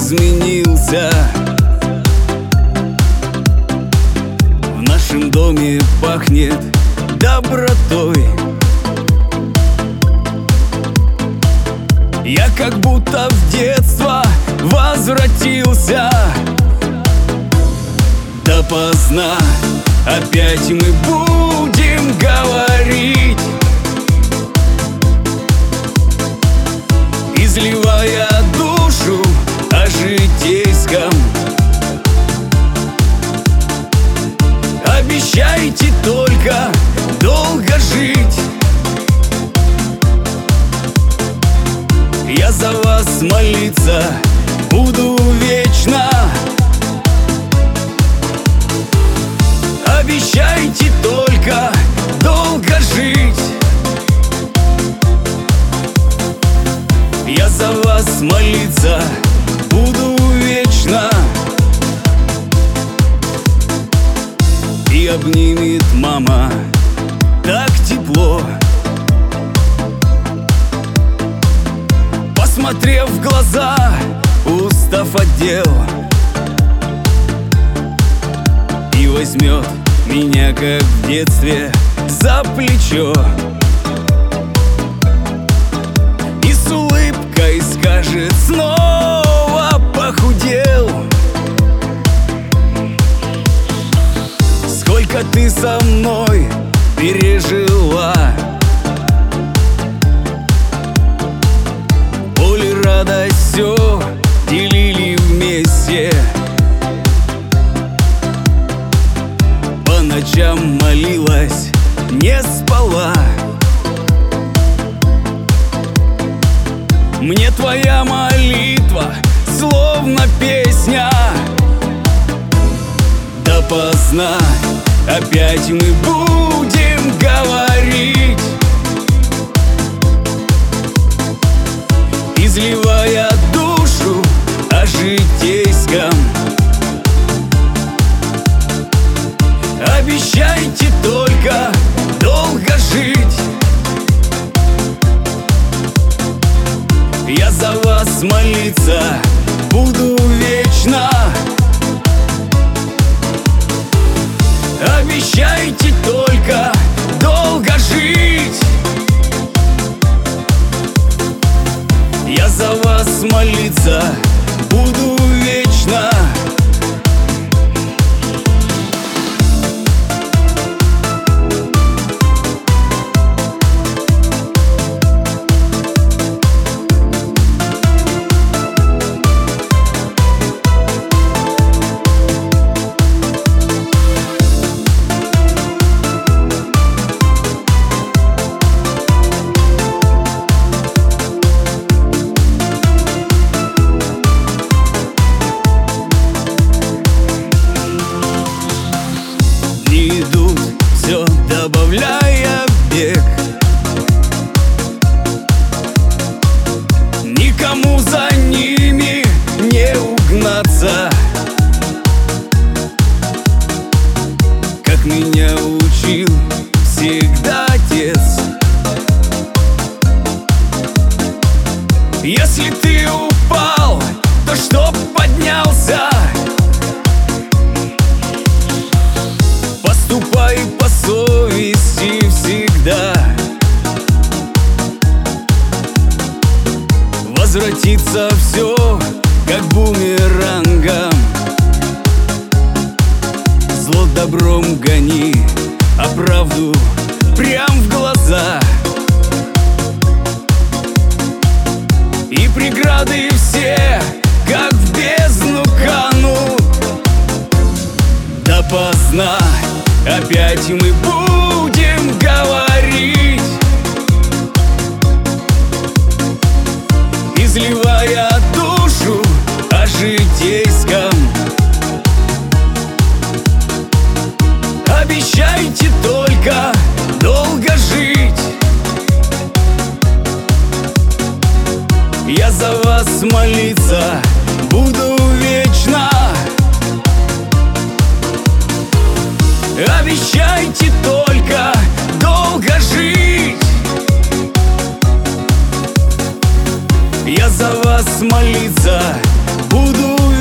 изменился. В нашем доме пахнет добротой. Я как будто в детство возвратился. Допоздна опять мы будем говорить, изливая душу о житейском. Обещайте только долго жить. Я за вас молиться буду вечно. Обещайте только долго жить. Я за вас молиться буду вечно. И обнимет мама так тепло, посмотрев в глаза, устав от дел, и возьмет меня, как в детстве, за плечо и с улыбкой скажет: снова похудел. Сколько ты со мной пережила, боль и радость все делили вместе. По ночам молилась, не спала. Мне твоя молитва словно песня. Допоздна опять мы будем говорить, изливая душу о житейском. Обещайте только долго жить. Я за вас молиться буду вечно. Обещайте только долго жить. Я за вас молиться буду вечно. Идут, все добавляя бег. Никому за ними не угнаться, как меня учил всегда отец. Если ты упал, то чтоб поднялся. Поступай по совести всегда. Возвратится все, как бумерангом. Зло добром гони, а правду прям в глаза. И преграды все, как в бездну канут. Допоздна опять мы будем говорить, изливая душу о житейском. Обещайте только долго жить. Я за вас молиться буду вечно. Обещайте только долго жить. Я за вас молиться буду